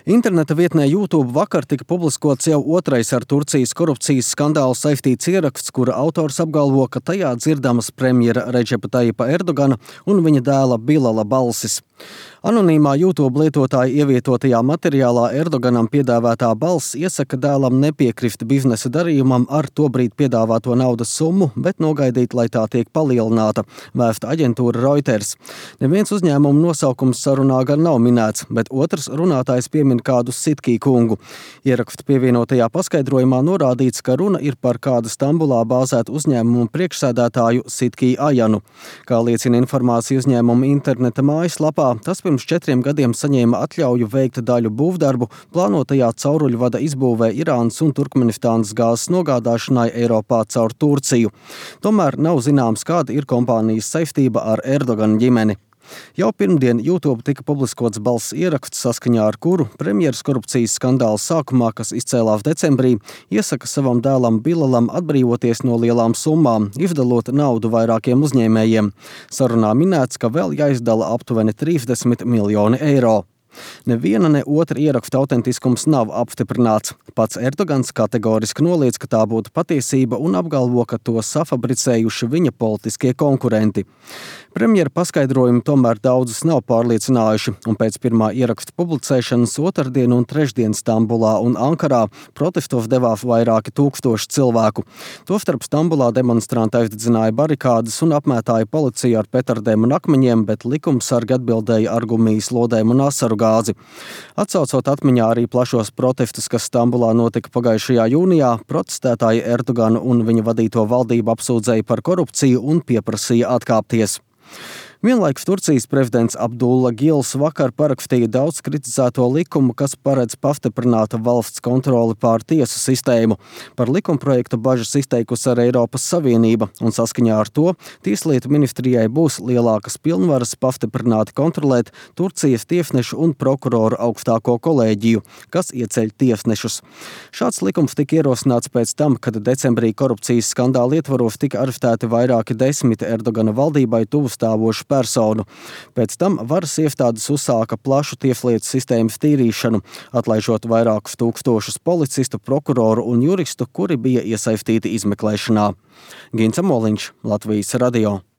Interneta vietnē YouTube vakar tika publiskots jau otrais ar Turcijas korupcijas skandālu saistīts ieraksts, kura autors apgalvo, ka tajā dzirdamas premjera Redžepa Tajipa Erdogana un viņa dēla Bilala balsis. Anonīmā YouTube lietotāja ievietotajā materiālā Erdoganam piedāvātā balss iesaka dēlam nepiekrist biznesa darījumam ar tobrīd piedāvāto naudas summu, bet nogaidīt, lai tā tiek palielināta, vēsta aģentūra Reuters. Neviens uzņēmuma nosaukums sarunā gan nav minēts, bet otrs runātājs piemin kādu Sitkī kungu. Ieraksta pievienotajā paskaidrojumā norādīts, ka runa ir par kādu Stambulā bāzētu uzņēmumu priekšsēdētāju Sitkī Ajanu. Kā liecina informācija uzņēmuma interneta mājaslapā, tas pirms 4 gadiem saņēma atļauju veikt daļu būvdarbu plānotajā cauruļvada izbūvē Irānas un Turkmenistānas gāzes nogādāšanai Eiropā caur Turciju. Tomēr nav zināms, kāda ir kompānijas saistība ar Erdogana ģimeni. Jau pirmdien YouTube tika publiskots balss ieraksts, saskaņā ar kuru premjeras korupcijas skandāla sākumā, kas izcēlās decembrī, iesaka savam dēlam Bilalam atbrīvoties no lielām summām, izdalot naudu vairākiem uzņēmējiem. Sarunā minēts, ka vēl jāizdala aptuveni 30 miljoni eiro. Neviena ne otra ieraksta autentiskums nav apstiprināts. Pats Erdogans kategoriski noliedz, ka tā būtu patiesība un apgalvo, ka to safabricējuši viņa politiskie konkurenti. Premjera paskaidrojumi tomēr daudzus nav pārliecinājuši, un pēc pirmā ieraksta publicēšanas otrdien un trešdien Stambulā un Ankarā protestos devās vairāki tūkstoši cilvēku. Tostarp Stambulā demonstranti aizdedzināja barikādes un apmētāja policiju ar petardēm un akmeņiem, bet likumsargi atbildēja ar gumijas lodēm un asaru gāzi. Atsaucot atmiņā arī plašos protestus, kas Stambulā notika pagājušajā jūnijā, protestētāji Erdoganu un viņa vadīto valdību apsūdzēja par korupciju un pieprasīja atkāpties. Vienlaikus Turcijas prezidents Abdulla Gils vakar parakstīja daudz kritizēto likumu, kas paredz pastiprinātu valsts kontroli pār tiesu sistēmu. Par likumprojektu bažas izteikusi arī Eiropas Savienība, un saskaņā ar to Tieslietu ministrijai būs lielākas pilnvaras pastiprināti kontrolēt Turcijas tiesnešu un prokuroru augstāko kolēģiju, kas ieceļ tiesnešus. Šāds likums tika ierosināts pēc tam, kad decembrī korupcijas skandāla ietvaros tika arestēti vairāki 10 Erdogana valdībai tuvstāvoši personu. Pēc tam varas iestādes uzsāka plašu tieslietu sistēmas tīrīšanu, atlaižot vairākus tūkstošus policistu, prokuroru un juristu, kuri bija iesaistīti izmeklēšanā. Gins Amoliņš, Latvijas radio.